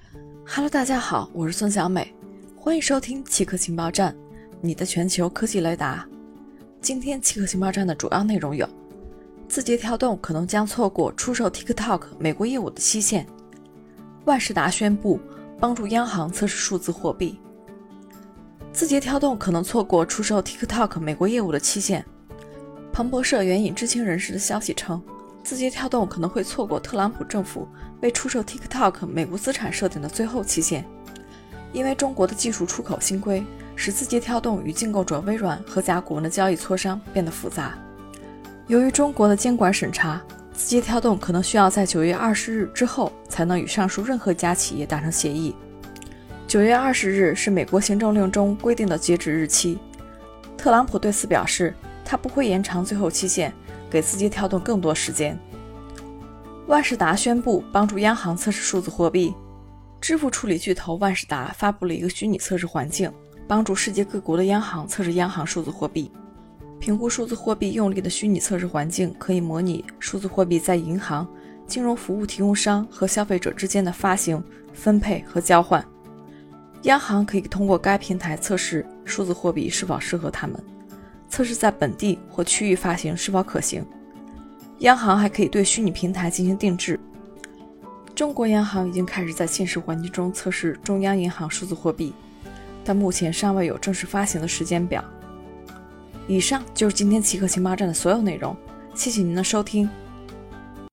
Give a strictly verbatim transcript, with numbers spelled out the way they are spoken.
Hello， 大家好，我是孙小美，欢迎收听奇客情报站，你的全球科技雷达。今天奇客情报站的主要内容有：字节跳动可能将错过出售 TikTok 美国业务的期限；万事达宣布帮助央行测试数字货币；字节跳动可能错过出售 TikTok 美国业务的期限。彭博社援引知情人士的消息称，字节跳动可能会错过特朗普政府为出售 TikTok 美国资产设定的最后期限，因为中国的技术出口新规使字节跳动与竞购者微软和甲骨文的交易磋商变得复杂。由于中国的监管审查，字节跳动可能需要在九月二十日之后才能与上述任何一家企业达成协议。九月二十日是美国行政令中规定的截止日期。特朗普对此表示，他不会延长最后期限，给字节跳动更多时间。万事达宣布帮助央行测试数字货币。支付处理巨头万事达发布了一个虚拟测试环境，帮助世界各国的央行测试央行数字货币。评估数字货币用力的虚拟测试环境可以模拟数字货币在银行、金融服务提供商和消费者之间的发行、分配和交换。央行可以通过该平台测试数字货币是否适合他们，测试在本地或区域发行是否可行。央行还可以对虚拟平台进行定制。中国央行已经开始在现实环境中测试中央银行数字货币，但目前尚未有正式发行的时间表。以上就是今天奇客情报站的所有内容，谢谢您的收听。